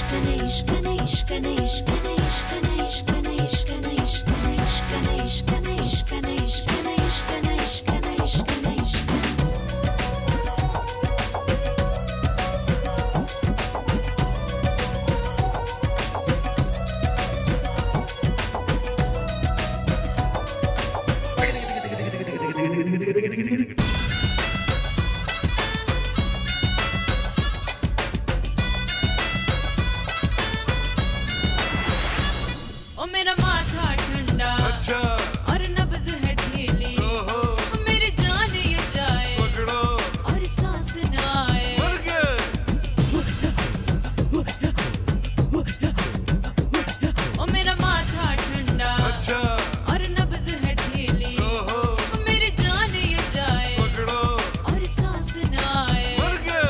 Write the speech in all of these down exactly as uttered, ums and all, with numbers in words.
ओ मेरा माथा ठंडा, अच्छा, और नब्ज है ढीली, ओहो, मेरी जान ये जाए पकड़ो और सांस न आए। मर गए। ओ मेरा माथा ठंडा, अच्छा, और नब्ज है ढीली, ओहो, मेरी जान ये जाए पकड़ो और सांस न आए। मर गए।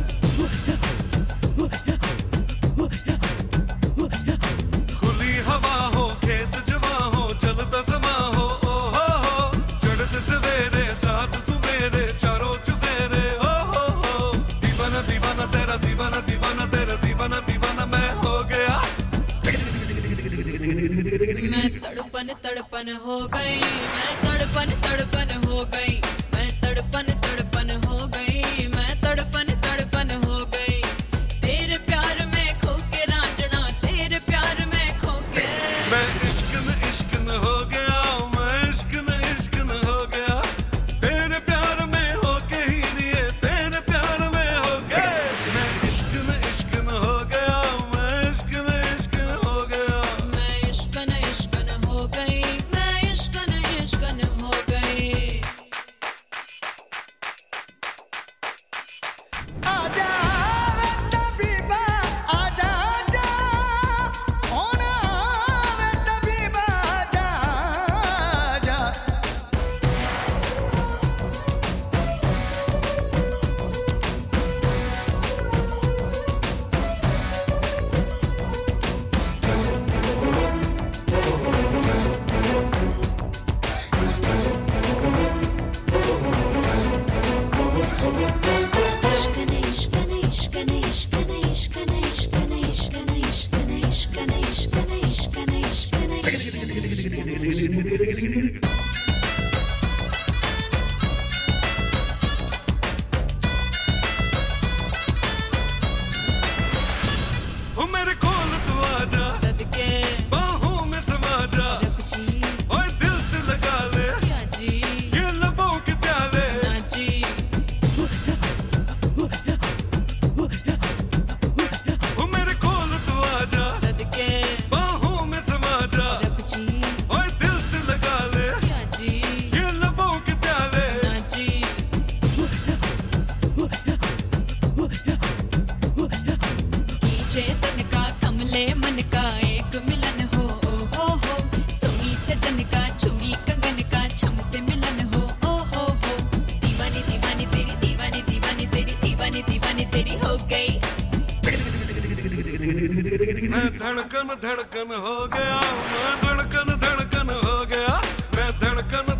खुली हवा हो, खेत जवा हो, चलता समा हो, ओहो हो, चढ़ते सवेरे साथ तू मेरे, चारों चुफेरे, ओहो हो, दीवाना दीवाना तेरा, दीवाना दीवाना तेरा, दीवाना दीवाना मैं हो गया। मैं तड़पन तड़पन हो गई, मैं तड़पन तड़पन हो गई, मैं तड़पन तड़पन हो गई, मैं तड़पन तड़पन हो गई। तेरे प्यार में खो के रांझना, तेरे प्यार में खो के। मैं इश्क में इश्क में हो गया, मैं इश्क में इश्क में हो गया, तेरे प्यार में होके ही दिए, तेरे प्यार में हो गए। मैं इश्क में इश्क में हो गया, मैं इश्क में इश्क में हो गया। मैं इश्कन इश्कन हो गई, मैं इश्कन इश्कन हो गई। आजा वे तबीबा, आजा आजा, होना वे तबीबा, आजा आजा। इश्कन इश्कन इश्कन इश्कन इश्कन इश्कन इश्कन इश्कन इश्कन इश्कन इश्कन इश्कन इश्कन। ओ मेरे खोल तू आजा, सदके बाहों में समा जा, रब जी और दिल से लगा ले क्या जी ये लबों के प्याले। ना जी। ओ मेरे खोल तू आजा, सदके बाहों में समा जा, रब जी और दिल से लगा ले क्या जी ये लबों के प्याले। ना जी। चेतन का कमले मन का एक मिलन हो, ओ हो हो, सोनी सजन का चूड़ी कंगन का छम से मिलन हो, ओ हो हो। दीवानी दीवानी तेरी, दीवानी दीवानी तेरी, दीवानी दीवानी तेरी हो गई। मैं धड़कन धड़कन हो गया, मैं धड़कन धड़कन हो गया, मैं धड़कन